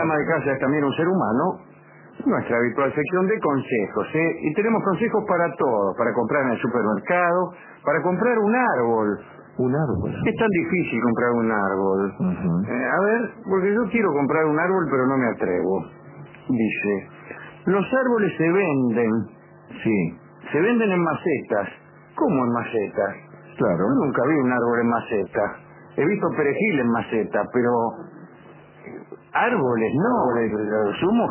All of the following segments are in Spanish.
ama de casa es también un ser humano, nuestra habitual sección de consejos, y tenemos consejos para todo, para comprar en el supermercado, para comprar un árbol. Un árbol. Es tan difícil comprar un árbol. A ver, porque yo quiero comprar un árbol, pero no me atrevo. Dice, los árboles se venden. Sí. Se venden en macetas. ¿Cómo en macetas? Claro. Yo nunca vi un árbol en maceta. He visto perejil en maceta, pero árboles no. Somos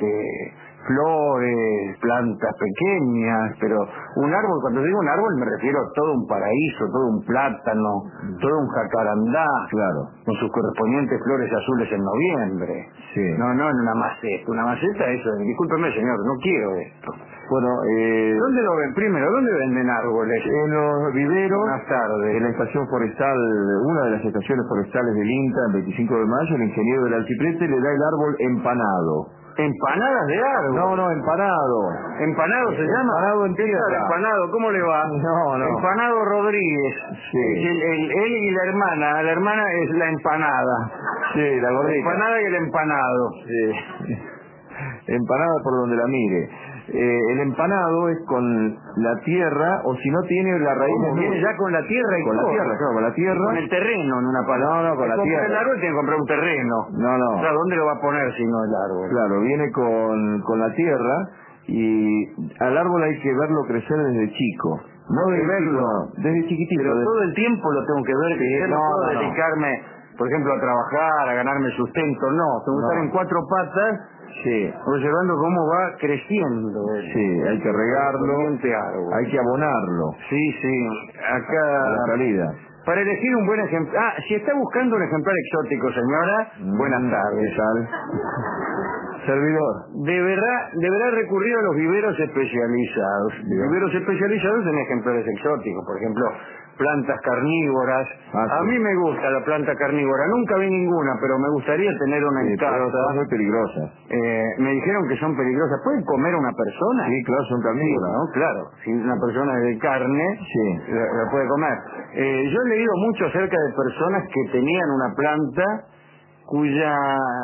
flores, plantas pequeñas, pero un árbol, cuando digo un árbol me refiero a todo un paraíso, todo un plátano, todo un jacarandá, claro, con sus correspondientes flores azules en noviembre. Sí. No en una maceta. Una maceta, eso, discúlpeme señor, no quiero esto. Bueno, ¿dónde lo ven? Primero, ¿dónde venden árboles? En los viveros. Buenas tardes. En la estación forestal, una de las estaciones forestales del INTA, el 25 de mayo, el ingeniero del Archiprete le da el árbol empanado. ¿Empanadas de árbol? No, empanado. ¿Empanado se llama? Empanado en tierra. Empanado, ¿cómo le va? No. Empanado Rodríguez. Sí. Él y la hermana es la empanada. Sí, la gordita. La empanada y el empanado. Sí. Empanada por donde la mire. El empanado es con la tierra, o si no tiene la raíz. Viene ya con la tierra y con todo. la tierra, claro, con la tierra. Con el terreno, en una palabra. No, con la tierra. El árbol tiene que comprar un terreno. No. O sea, ¿dónde lo va a poner si no el árbol? Claro, viene con la tierra, y al árbol hay que verlo crecer desde chico. No Hay que desde verlo. desde chiquitito. Pero todo el tiempo lo tengo que ver. Sí, no puedo dedicarme, por ejemplo, a trabajar, a ganarme sustento. No, tengo que estar en cuatro patas. Sí. Observando cómo va creciendo. Sí, hay que regarlo, hay que abonarlo. Sí, acá... A la salida. Para elegir un buen ejemplar... si está buscando un ejemplar exótico, señora, buenas tardes. ¿Qué tal? Servidor. Deberá recurrir a los viveros especializados. Viveros especializados en ejemplares exóticos, por ejemplo, plantas carnívoras. A mí me gusta la planta carnívora, nunca vi ninguna, pero me gustaría tener una en casa. Pero son muy peligrosas. Me dijeron que son peligrosas. ¿Pueden comer una persona? Sí, claro, son carnívoras. Sí, ¿no? Claro, si una persona es de carne, sí, la puede comer. Yo he leído mucho acerca de personas que tenían una planta cuya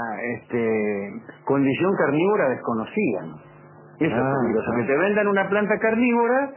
condición carnívora desconocían. Eso es peligroso, que te vendan una planta carnívora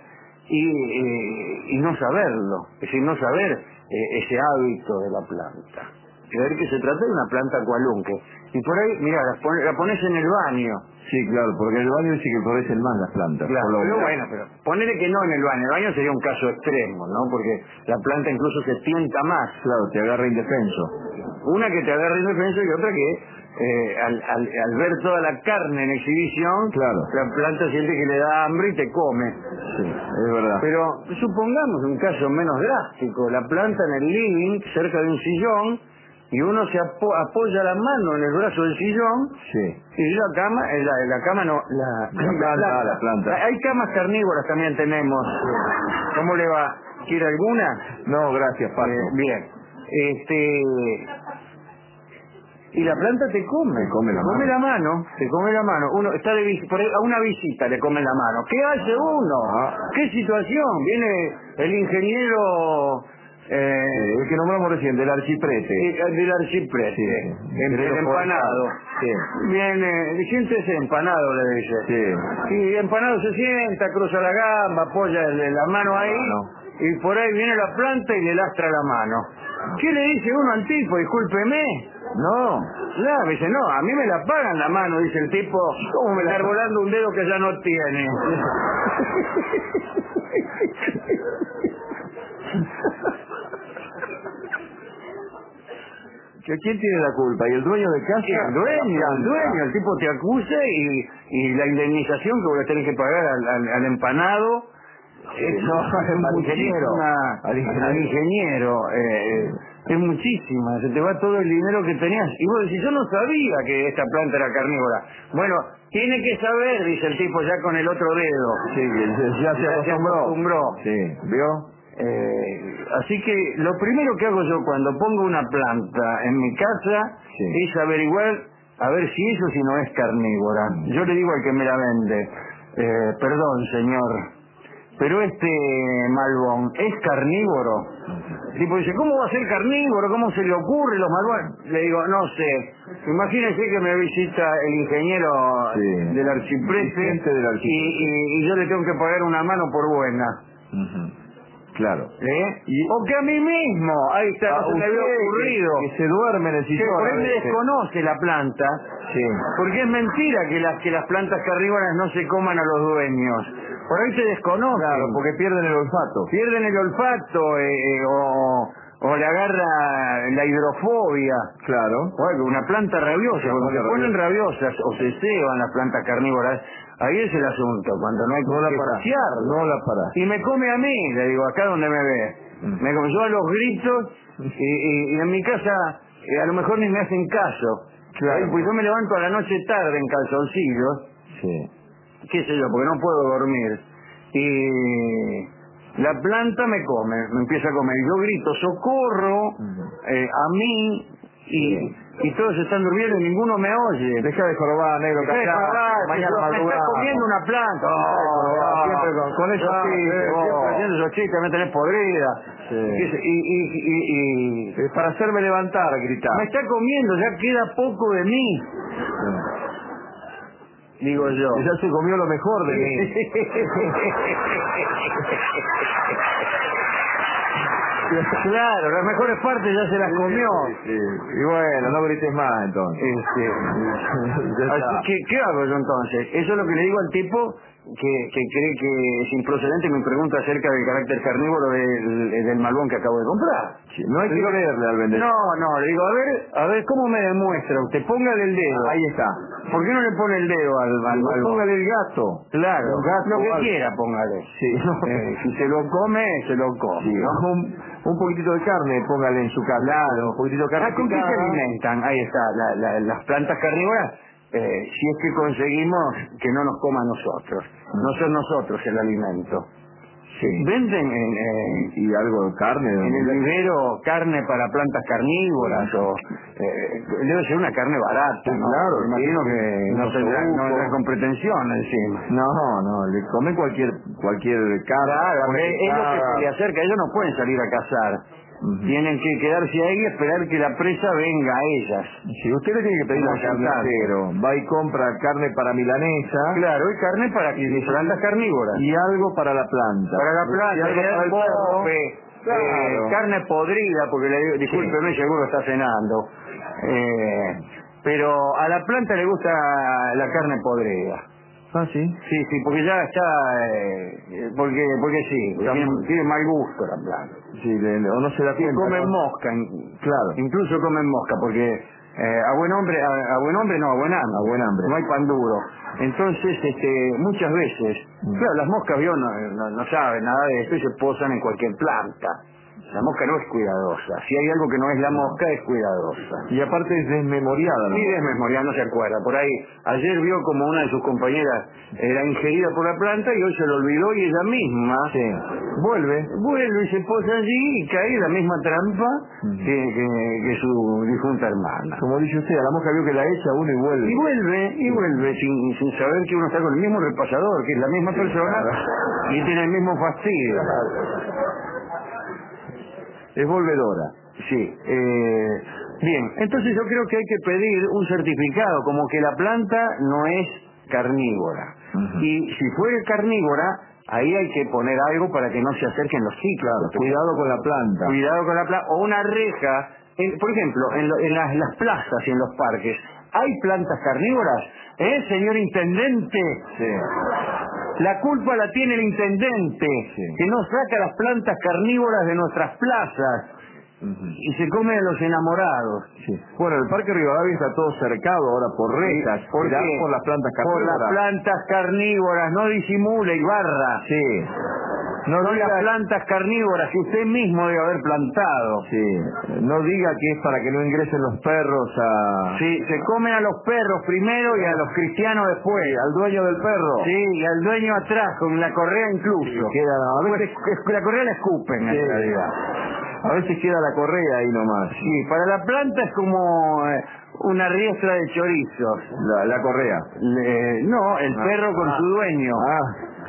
y no saberlo, es decir, no saber ese hábito de la planta. Creer que se trata de una planta cualunque. Y por ahí, mira, la pones en el baño. Sí, claro, porque en el baño dice que florecen más las plantas. Claro, pero ponele que no en el baño. El baño sería un caso extremo, ¿no? Porque la planta incluso se tienta más. Claro, te agarra indefenso. Una que te agarra indefenso y otra que al ver toda la carne en exhibición, claro, la planta siente que le da hambre y te come. Sí, es verdad. Pero supongamos un caso menos drástico. La planta en el living, cerca de un sillón, y uno se apoya la mano en el brazo del sillón, sí, y la planta. Hay camas carnívoras también tenemos. ¿Cómo le va? ¿Quiere alguna? No, gracias, paso. Bien. Y la planta te come. Te come la mano. Te come la mano. Uno está a una visita, le come la mano. ¿Qué hace uno? ¿Qué situación? Viene el ingeniero... el que nombramos recién, del Archiprete. Del Archiprete. Sí. El empanado. Sí. Viene, siéntese empanado, le dice. Sí. Y empanado se sienta, cruza la gamba, apoya la mano ahí. Y por ahí viene la planta y le lastra la mano. ¿Qué le dice uno al tipo? Discúlpeme. No, dice, no, a mí me la pagan la mano, dice el tipo. ¿Cómo me la está volando un dedo que ya no tiene? ¿Quién tiene la culpa? ¿Y el dueño de casa? El dueño, el tipo te acusa y la indemnización que voy a tener que pagar al empanado. Al ingeniero. Es muchísima, se te va todo el dinero que tenías. Y vos decís, yo no sabía que esta planta era carnívora. Bueno, tiene que saber, dice el tipo ya con el otro dedo. Sí, ya se acostumbró. Sí, ¿vio? Así que lo primero que hago yo cuando pongo una planta en mi casa es averiguar a ver si eso si no es carnívora. Yo le digo al que me la vende, perdón señor, pero este malbón es carnívoro. El tipo dice, ¿cómo va a ser carnívoro? ¿Cómo se le ocurre los malbones? Le digo, no sé. Imagínese que me visita el ingeniero del arcipreste y yo le tengo que pagar una mano por buena. Claro. O que a mí mismo, ahí está, no se me había ocurrido. Que se duerme en el sillón. Que por él me desconoce la planta, porque es mentira que las plantas carnívoras no se coman a los dueños. Por ahí se desconocen. Claro, porque pierden el olfato. Pierden el olfato, o le agarra la hidrofobia. Claro. Bueno, una planta rabiosa, cuando se ponen rabiosas o se ceban las plantas carnívoras, ahí es el asunto, cuando no hay que pasearlo. No la parás. Y me come a mí, le digo, acá donde me ve. Me comenzó a los gritos y en mi casa a lo mejor ni me hacen caso. Claro. Pues yo me levanto a la noche tarde en calzoncillos, qué sé yo, porque no puedo dormir. Y la planta me come, me empieza a comer. Y yo grito, socorro, a mí, y todos están durmiendo y ninguno me oye. Deja de jorobar, negro, Deja de jorobar, me está comiendo una planta. Siempre con esos chistes. Siempre haciendo esos chistes, me tenés podrida. Es para hacerme levantar, gritar. Me está comiendo, ya queda poco de mí. Digo yo. Ya se comió lo mejor de mí. Claro, las mejores partes ya se las comió. Y bueno, no grites más entonces. Así que, ¿qué hago yo entonces? Eso es lo que le digo al tipo que cree que es improcedente y me pregunta acerca del carácter carnívoro del malbón que acabo de comprar. No hay que creerle al vendedor. No, le digo, a ver, ¿cómo me demuestra usted? Póngale el dedo. Ahí está. ¿Por qué no le pone el dedo al malbón? Póngale el gato. Claro, lo que algo. quiera, póngale. Si se lo come, se lo come. Sí, ¿no? un poquitito de carne, póngale en su casa. Claro. Un poquitito de carne. ¿Con qué se alimentan? Ahí está, las plantas carnívoras, si es que conseguimos que no nos coma a nosotros. No son nosotros el alimento. Venden y algo de carne. En el vivero carne para plantas carnívoras o debe ser una carne barata, ¿no? Claro, me imagino que no tendrá con pretensión encima. No, le comen cualquier carne. Claro, es lo que se le acerca, ellos no pueden salir a cazar. Tienen que quedarse ahí y esperar que la presa venga a ellas. Si usted le tiene que pedir al carnicero, va y compra carne para milanesa. Claro, y carne para plantas carnívoras. Y algo para la planta. Para la planta, y algo para el perro. Claro. Carne podrida, porque le digo, discúlpeme, seguro está cenando. Pero a la planta le gusta la carne podrida. Ah, sí. Sí, porque ya está, porque sí, tiene mal gusto la planta. Sí, o no se da tiempo. Comen mosca, claro. Incluso comen mosca, porque a buen hambre, no hay pan duro. Entonces, muchas veces, claro, las moscas no saben nada de esto y se posan en cualquier planta. La mosca no es cuidadosa. Si hay algo que no es la mosca, es cuidadosa. Y aparte es desmemoriada. Sí, desmemoriada, no se acuerda. Por ahí, ayer vio como una de sus compañeras era ingerida por la planta y hoy se lo olvidó y ella misma vuelve y se posa allí y cae en la misma trampa que su difunta hermana. Como dice usted, a la mosca vio que la echa uno y vuelve sin saber que uno está con el mismo repasador, que es la misma persona y tiene el mismo fastidio. Es volvedora. Sí. Bien, entonces yo creo que hay que pedir un certificado, como que la planta no es carnívora. Y si fuera carnívora, ahí hay que poner algo para que no se acerquen los ciclos. Claro, cuidado con la planta. Cuidado con la planta. O una reja. Por ejemplo, en las plazas y en los parques, ¿hay plantas carnívoras? Señor intendente? Sí. La culpa la tiene el intendente, que no saca las plantas carnívoras de nuestras plazas y se come a los enamorados. Bueno, el Parque Rivadavia está todo cercado ahora por rejas. ¿Por qué? Por las plantas carnívoras. Por las plantas carnívoras, no disimule, Ibarra. Sí. No son las plantas carnívoras que usted mismo debe haber plantado. Sí. No diga que es para que no ingresen los perros a... Sí, se comen a los perros primero y a los cristianos después. Al dueño del perro. Sí, y al dueño atrás, con la correa incluso. A veces la correa la escupen, en realidad. A veces queda la correa ahí nomás. Sí, para la planta es como una riestra de chorizos. La correa. No, el perro con su dueño.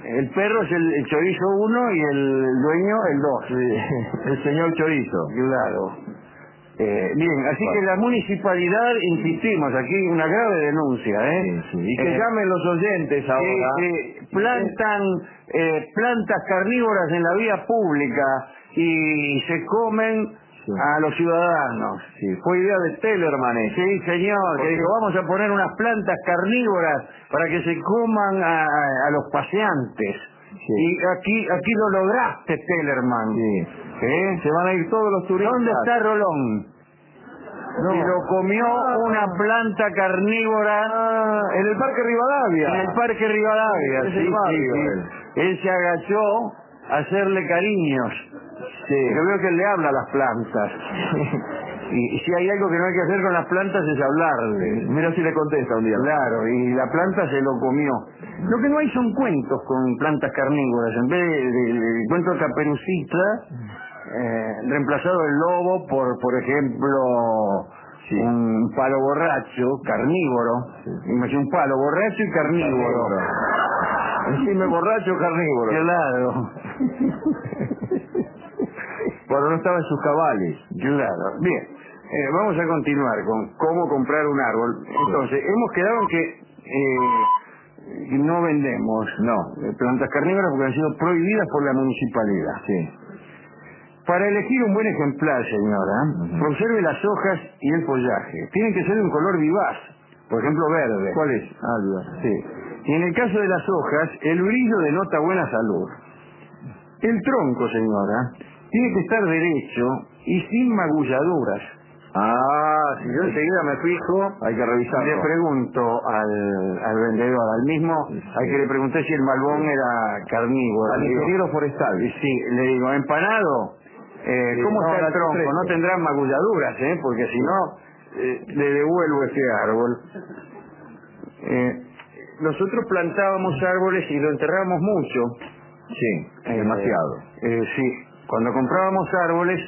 El perro es el chorizo 1 y el dueño el 2. Sí, el señor Chorizo. Claro. Bien, así que la municipalidad, insistimos, aquí una grave denuncia, Sí, sí. Y que llamen los oyentes ahora. Plantan plantas carnívoras en la vía pública y se comen a los ciudadanos. Sí, fue idea de Tellerman. Sí, señor, que dijo, vamos a poner unas plantas carnívoras para que se coman a los paseantes. Sí. Y aquí lo lograste, Tellerman. Sí. Se van a ir todos los turistas. ¿Dónde está Rolón? No. Y lo comió una planta carnívora en el Parque Rivadavia. En el Parque Rivadavia, Es el barrio, sí. Él se agachó a hacerle cariños. Sí. Yo veo que él le habla a las plantas. Y si hay algo que no hay que hacer con las plantas es hablarle. Mira si le contesta un día. Claro, y la planta se lo comió. Lo que no hay son cuentos con plantas carnívoras. En vez del cuento de Caperucita, reemplazado el lobo por ejemplo, un palo borracho, carnívoro. Imagínate un palo borracho y carnívoro. Encima borracho carnívoro. Claro. Bueno, no estaba en sus cabales. Claro. Bien. Vamos a continuar con cómo comprar un árbol. Entonces, hemos quedado en que no vendemos plantas carnívoras porque han sido prohibidas por la municipalidad. Sí. Para elegir un buen ejemplar, señora, observe las hojas y el follaje. Tienen que ser de un color vivaz, por ejemplo verde. ¿Cuál es? Vivaz. Sí. Y en el caso de las hojas, el brillo denota buena salud. El tronco, señora, tiene que estar derecho y sin magulladuras. Si yo enseguida me fijo, hay que revisarlo. Le pregunto al vendedor, al mismo, al que le pregunté si el malbón era carnívoro. Al ingeniero forestal. Sí, le digo, empanado, ¿cómo está el tronco? No tendrán magulladuras, porque si no, le devuelvo ese árbol. Nosotros plantábamos árboles y lo enterrábamos mucho. Sí, demasiado. Sí, cuando comprábamos árboles,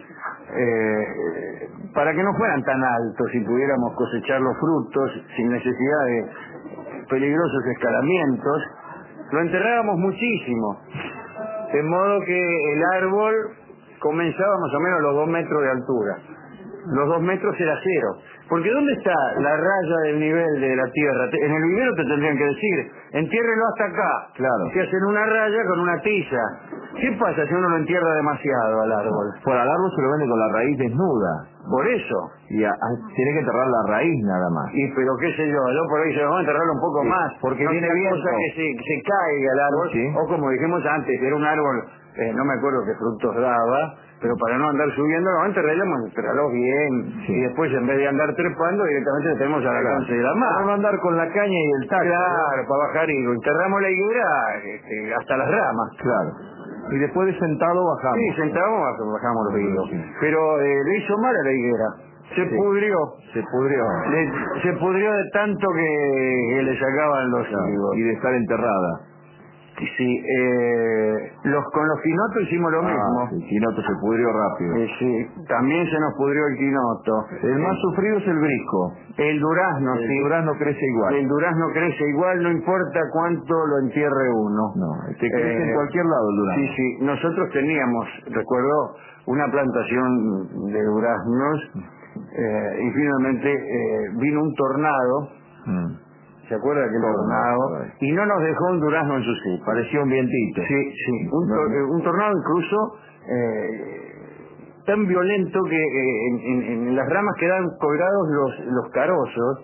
para que no fueran tan altos y pudiéramos cosechar los frutos sin necesidad de peligrosos escalamientos, lo enterrábamos muchísimo. De modo que el árbol comenzaba más o menos a los 2 metros de altura. Los 2 metros era cero. Porque ¿dónde está la raya del nivel de la tierra? En el vivero te tendrían que decir, entiérrelo hasta acá. Claro. Se hacen una raya con una tiza. ¿Qué pasa si uno lo entierra demasiado al árbol? Por al árbol se lo vende con la raíz desnuda. Por eso. Y tiene que enterrar la raíz nada más. Pero qué sé yo por ahí se va a enterrarlo un poco más. Porque no viene bien cosa que se caiga el árbol. Sí. O como dijimos antes, era un árbol, no me acuerdo qué frutos daba, pero para no andar subiendo, enterrarlo bien. Sí. Y después en vez de andar trepando, directamente lo tenemos al alcance de la mano. Para no andar con la caña y el taco. Claro, para bajar y enterramos la higuera hasta las ramas. Claro. Y después de sentado bajamos. Sí, sentado bajamos los higos. Sí. Pero le hizo mal a la higuera. Se pudrió. Se pudrió. Se pudrió de tanto que le sacaban los higos. Y de estar enterrada. Sí, con los quinotos hicimos lo mismo. El quinoto se pudrió rápido. Sí, también se nos pudrió el quinoto. El más sufrido es el brisco. El durazno, El durazno crece igual. El durazno crece igual, no importa cuánto lo entierre uno. No, crece en cualquier lado el durazno. Sí, nosotros teníamos, recuerdo, una plantación de duraznos y finalmente vino un tornado. ¿Se acuerda de aquel tornado? Y no nos dejó un durazno en su sitio. Parecía un vientito. Sí. Un tornado incluso tan violento que en las ramas quedaban colgados los carozos.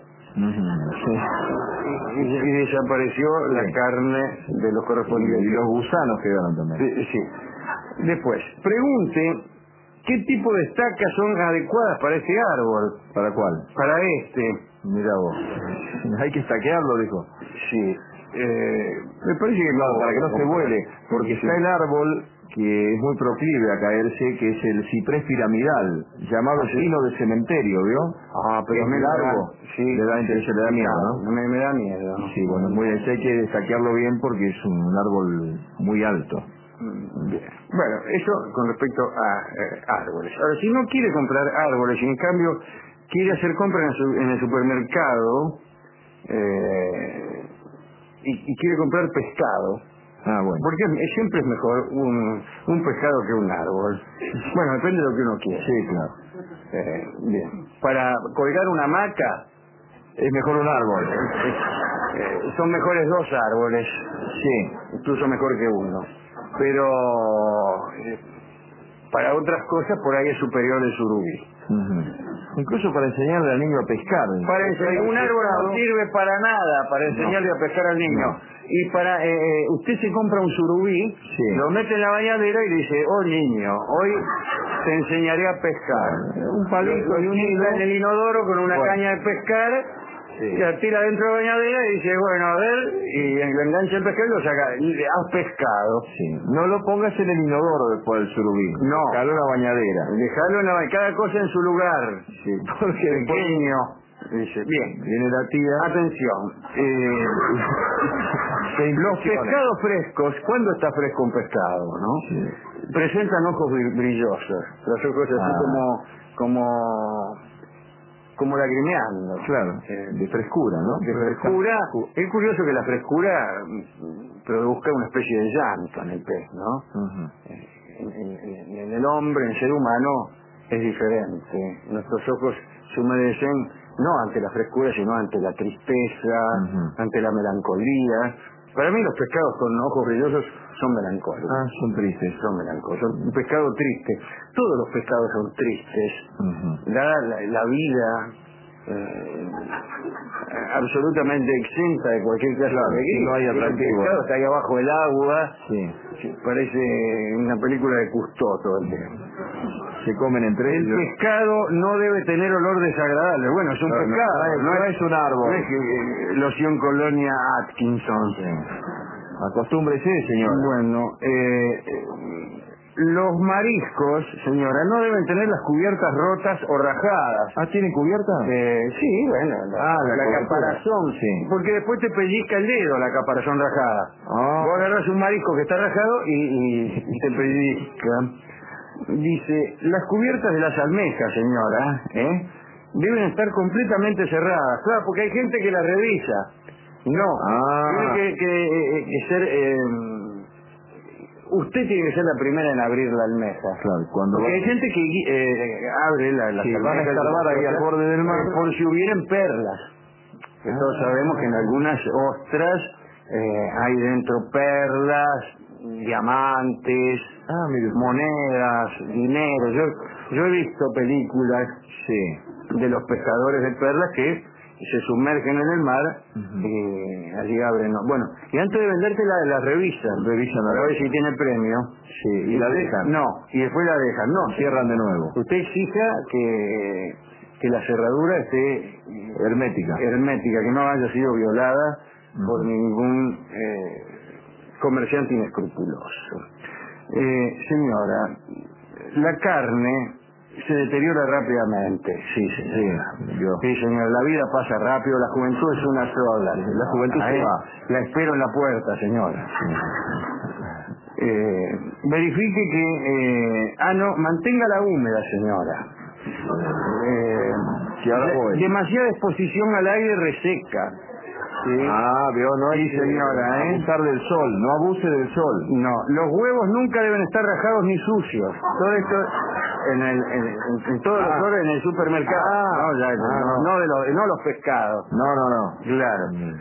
Y desapareció la carne de los correspondientes. Y los gusanos quedaron también. Sí. Después, pregunte qué tipo de estacas son adecuadas para este árbol. ¿Para cuál? Para este. Mira vos. Hay que estaquearlo, dijo. Sí. Me parece que para que no se vuele. Porque está el árbol que es muy proclive a caerse, que es el ciprés piramidal, llamado pino de cementerio, ¿vio? Pero es largo. Le da miedo, ¿no? Me da miedo. Sí, bueno, hay que destaquearlo bien porque es un árbol muy alto. Bien. Bueno, eso con respecto a árboles. Ahora, si no quiere comprar árboles y en cambio quiere hacer compras en el supermercado y quiere comprar pescado, Ah, bueno. Porque siempre es mejor un pescado que un árbol. Bueno, depende de lo que uno quiera. Sí, claro. Bien. Para colgar una hamaca, Es mejor un árbol. son mejores dos árboles. Sí. Incluso mejor que uno. Pero para otras cosas por ahí es superior el surubí. Incluso para enseñarle al niño a pescar. Para enseñar, un árbol no sirve para nada para enseñarle a pescar al niño. No. Y para usted se compra un surubí, lo mete en la bañadera y dice, oh niño, hoy te enseñaré a pescar. Un palito y un hilo en el inodoro con una caña de pescar. La tira dentro de la bañadera y dice, bueno, a ver, y le engancha el pescado y lo saca. Y has pescado. Sí. No lo pongas en el inodoro después del surubí. No. Dejalo en la bañadera. Dejalo en la bañadera, cada cosa en su lugar. Sí, porque pequeño. Dice, bien. Viene la tía. Atención. Los pescados frescos, ¿cuándo está fresco un pescado, no? Sí. Presentan ojos brillosos. Los ojos así como lagrimeando. Claro, de frescura, ¿no? De frescura. Es curioso que la frescura produzca una especie de llanto en el pez, ¿no? En el hombre, en el ser humano, es diferente. Nuestros ojos se humedecen no ante la frescura, sino ante la tristeza, ante la melancolía. Para mí los pescados con ojos brillosos son melancólicos. Ah, son tristes. Son melancólicos. Son un pescado triste. Todos los pescados son tristes. Dada la vida absolutamente exenta de cualquier clase de alegría. No hay atractivo. El pescado está ahí abajo del agua. Sí. Parece una película de Cousteau todo el tiempo. Se comen entre ellos. El pescado no debe tener olor desagradable. Bueno, es un pescado. No es un árbol. No es que loción Colonia Atkinson. Acostúmbrese, señora. Bueno, los mariscos, señora, no deben tener las cubiertas rotas o rajadas. ¿Ah, tienen cubierta? Sí, bueno, la caparazón. Sí. Porque después te pellizca el dedo la caparazón rajada. Vos agarrás un marisco que está rajado y te pellizca. Dice, las cubiertas de las almejas, señora, deben estar completamente cerradas. Claro, porque hay gente que las revisa. No, tiene que ser... usted tiene que ser la primera en abrir la almeja. Claro, porque hay gente que abre las almejas. Van a escarbar ahí al borde del mar. Por si hubieran perlas. Que todos sabemos que en algunas ostras hay dentro perlas, diamantes, monedas, dinero. Yo he visto películas de los pescadores de perlas que se sumergen en el mar y allí abren. Bueno, y antes de venderte la revisan a ver si tiene premio. Sí, y la dejan. No, y después la dejan. No, cierran de nuevo. Usted exija que la cerradura esté hermética, que no haya sido violada por ningún comerciante inescrupuloso. Señora, la carne se deteriora rápidamente. Sí, señora. Sí, señora, la vida pasa rápido, la juventud es una sola. La juventud se va. La espero en la puerta, señora. Verifique que... manténgala húmeda, señora. Demasiada exposición al aire reseca. Sí. No hay señora, abusar del sol, no abuse del sol. No, los huevos nunca deben estar rajados ni sucios. Todo esto en todos los flores en el supermercado. No los pescados. No. Claro.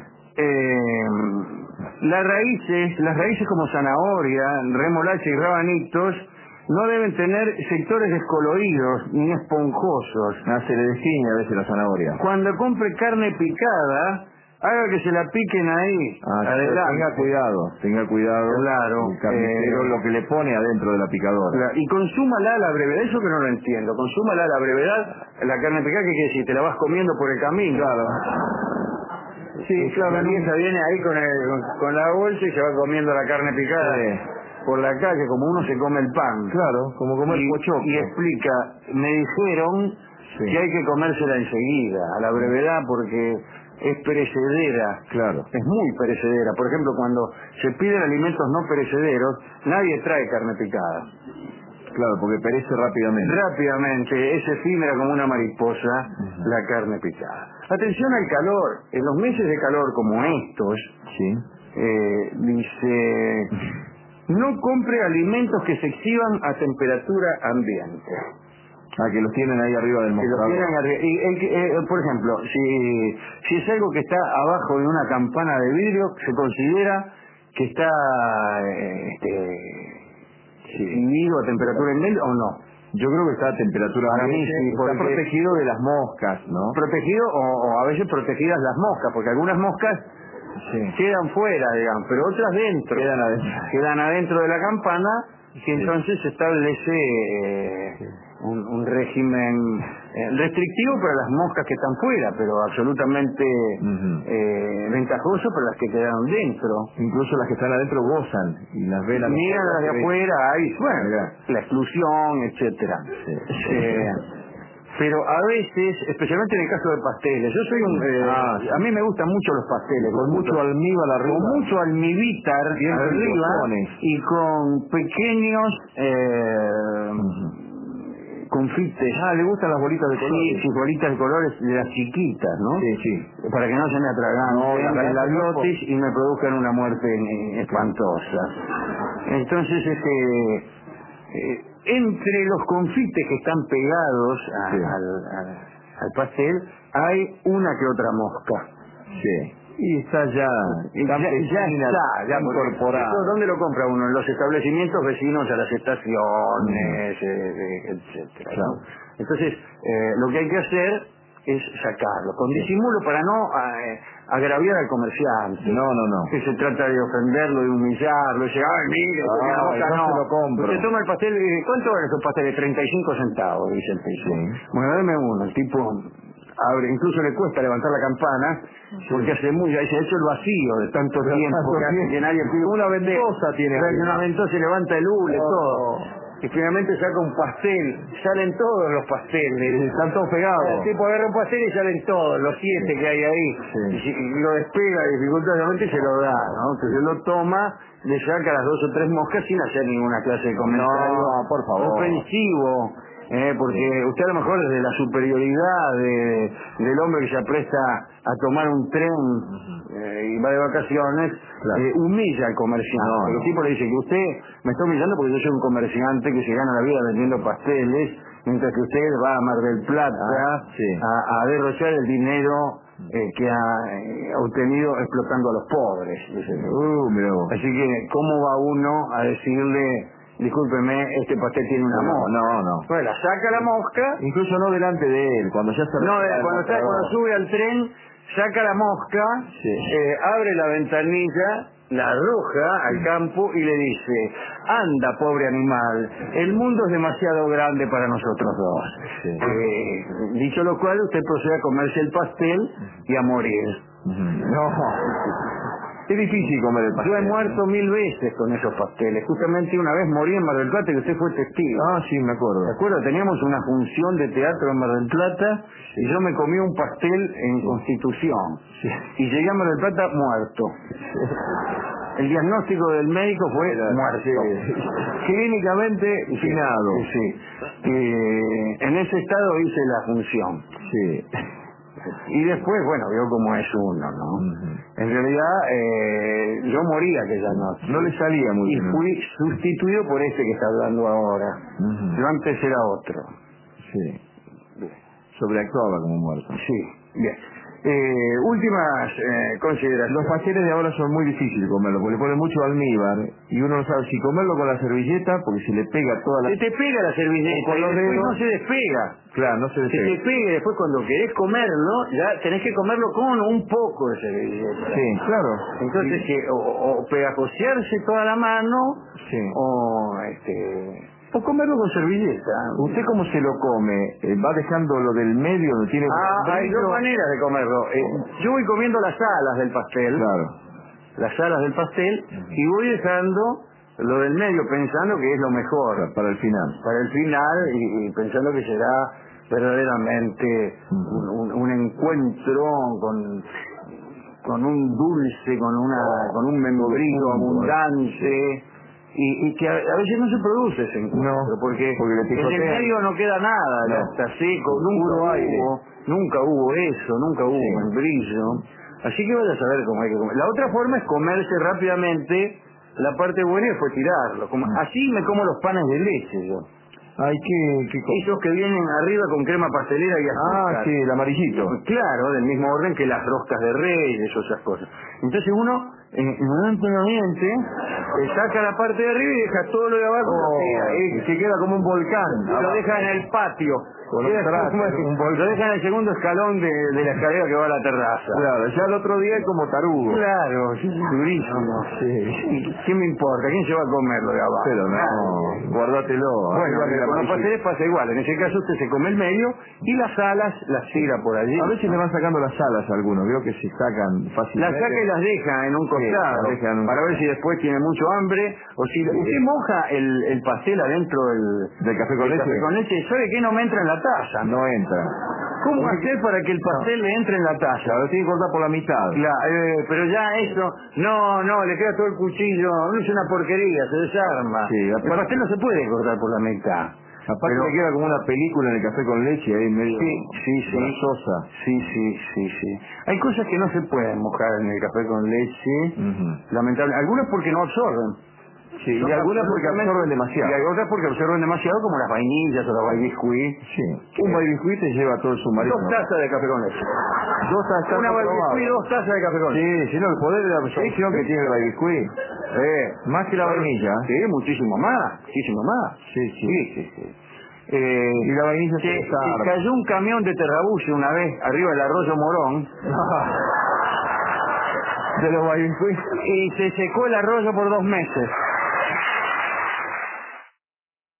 Las raíces como zanahoria, remolacha y rabanitos no deben tener sectores descoloridos ni esponjosos. Se le desquiña a veces la zanahoria. Cuando compre carne picada, haga que se la piquen ahí. Adelante. Tenga cuidado. Claro. El carnicero lo que le pone adentro de la picadora. Claro, y consúmala a la brevedad. Eso que no lo entiendo. Consúmala a la brevedad. La carne picada, ¿qué quiere decir? Te la vas comiendo por el camino. Claro. Sí, claro. La pieza viene ahí con la bolsa y se va comiendo la carne picada. Por la calle, como uno se come el pan. Claro, como comer pochoclo. Y explica, me dijeron que hay que comérsela enseguida, a la brevedad, porque es perecedera. Claro. Es muy perecedera. Por ejemplo, cuando se piden alimentos no perecederos, nadie trae carne picada. Claro, porque perece rápidamente. Rápidamente, es efímera como una mariposa la carne picada. Atención al calor. En los meses de calor como estos, Dice, no compre alimentos que se exhiban a temperatura ambiente. Que los tienen ahí arriba del mostrador. Por ejemplo, si es algo que está abajo de una campana de vidrio, se considera que está exhibido a temperatura ambiente o no. Yo creo que está a temperatura ambiente. Sí, está protegido de las moscas, ¿no? Protegido o a veces protegidas las moscas, porque algunas moscas quedan fuera, digamos, pero otras dentro. Quedan adentro de la campana, y entonces se establece un régimen restrictivo para las moscas que están fuera, pero absolutamente ventajoso para las que quedaron dentro. Incluso las que están adentro gozan y las ven. Miran las de afuera, hay, la exclusión, etcétera. Pero a veces, especialmente en el caso de pasteles, yo soy a mí me gustan mucho los pasteles, con mucho almíbar arriba, con mucho almíbar arriba y con pequeños confites. ¿Le gustan las bolitas de colores? Sí, bolitas de colores de las chiquitas, ¿no? Sí. Para que no se me atraganten la glotis y me produzcan una muerte espantosa. Entonces, entre los confites que están pegados al pastel, hay una que otra mosca. Y está ya incorporada. ¿Dónde lo compra uno? En los establecimientos vecinos a las estaciones, etcétera. Claro. Entonces, lo que hay que hacer es sacarlo, con disimulo para no agraviar al comerciante. No. Que se trata de ofenderlo, de humillarlo, dice, ay, mire, no se lo compro. Usted toma el pastel, ¿cuánto vale esos pasteles? 35 centavos, dice el piso. Bueno, deme uno, el tipo abre, incluso le cuesta levantar la campana, porque hace mucho, ahí se ha hecho el vacío de tanto tiempo que nadie pide. Una ventosa tiene. Una ventosa, se levanta el hule, todo. Y finalmente saca un pastel, salen todos los pasteles, están todos pegados. El tipo agarra un pastel y salen todos, los 7 que hay ahí, y lo despega dificultosamente y se lo da, ¿no? Entonces lo toma, le saca las 2 o 3 moscas sin hacer ninguna clase de comentario. No, por favor. Ofensivo. Porque usted a lo mejor desde la superioridad del hombre que se apresta a tomar un tren y va de vacaciones, humilla al comerciante. El tipo le dice que usted me está humillando porque yo soy un comerciante que se gana la vida vendiendo pasteles, mientras que usted va a Mar del Plata a derrochar el dinero que ha obtenido explotando a los pobres. Así que, ¿cómo va uno a decirle, discúlpeme, este pastel tiene una mosca? No. Pues la saca la mosca. Incluso no delante de él, cuando ya está. Cuando sube al tren, saca la mosca, abre la ventanilla, la arroja al campo y le dice, anda, pobre animal, el mundo es demasiado grande para nosotros dos. Dicho lo cual, usted procede a comerse el pastel y a morir. Es difícil comer el pastel. Yo he muerto 1000 veces con esos pasteles. Justamente una vez morí en Mar del Plata y usted fue testigo. Sí, me acuerdo. ¿Se acuerda? Teníamos una función de teatro en Mar del Plata y yo me comí un pastel en Constitución. Y llegué a Mar del Plata muerto. El diagnóstico del médico fue muerto. Clínicamente finado. En ese estado hice la función. Y después, vio cómo es uno, ¿no? En realidad, yo morí aquella noche. No le salía muy bien. Y fui sustituido por este que está hablando ahora. Yo antes era otro. Sobreactuaba como muerto. Bien. Últimas consideraciones. Los pasteles de ahora son muy difíciles comerlos, porque le ponen mucho almíbar y uno no sabe si comerlo con la servilleta, porque se le pega toda la... Se te pega la servilleta, con los dedos no se despega. Claro, no se despega. Se te pega y después cuando querés comerlo, ya tenés que comerlo con un poco de servilleta. Claro. Entonces, o pegajosearse toda la mano, o comerlo con servilleta. ¿Usted cómo se lo come? ¿Va dejando lo del medio donde tiene... hay 2 maneras de comerlo. Yo voy comiendo las alas del pastel. Las alas del pastel, y voy dejando lo del medio pensando que es lo mejor. Para el final. Para el final, y pensando que será verdaderamente un encuentro con un dulce, con un membrillo abundante. Y que a veces no se produce ese encuentro, porque en el medio no queda nada, está seco, nunca hubo eso, nunca hubo membrillo. Así que vaya a saber cómo hay que comer. La otra forma es comerse rápidamente la parte buena y después tirarlo. Así me como los panes de leche yo. Ay, qué Esos que vienen arriba con crema pastelera y azúcar. Ah, sí, el amarillito. Claro, del mismo orden que las roscas de reyes o esas cosas. Entonces uno, inmediatamente, saca la parte de arriba y deja todo lo de abajo. Y se queda como un volcán. Y lo deja en el patio. Lo deja en el segundo escalón de la escalera que va a la terraza. Claro, ya el otro día es como tarugo. Claro, durísimo. Sí. ¿Qué me importa? ¿Quién se va a comer lo de abajo? Pero no, guárdatelo. Bueno, con los pasteles pasa igual. En ese caso usted se come el medio y las alas las tira por allí. A veces le van sacando las alas a algunos. Veo que se sacan fácilmente. Las saca y las deja en un costado, para ver si después tiene mucho hambre o si usted moja el pastel adentro del café con leche. ¿Sabe qué? No me entra en la taza. No entra. ¿Cómo hacer para que el pastel le entre en la taza? Lo tiene que cortar por la mitad. Pero ya eso, no, le queda todo el cuchillo, no es una porquería, se desarma. Sí, el pastel no se puede cortar por la mitad. Aparte le queda como una película en el café con leche ahí medio grasosa. Sí. Hay cosas que no se pueden mojar en el café con leche, lamentable. Algunas porque no absorben. Sí, y algunas porque absorben demasiado. Y hay otras porque absorben demasiado, como las vainillas o los baby biscuit. Sí. Un baby biscuit te lleva todo el submarino. 2 tazas de café con leche. 2 tazas. Una baby biscuit, 2 tazas de café con leche. Sí, si no, el poder de la absorción que tiene el baby biscuit. Más que la vainilla. Sí, muchísimo más. Sí. Y la vainilla se cayó un camión de Terrabuche una vez arriba del arroyo Morón. De los baby biscuit. Y se secó el arroyo por 2 meses.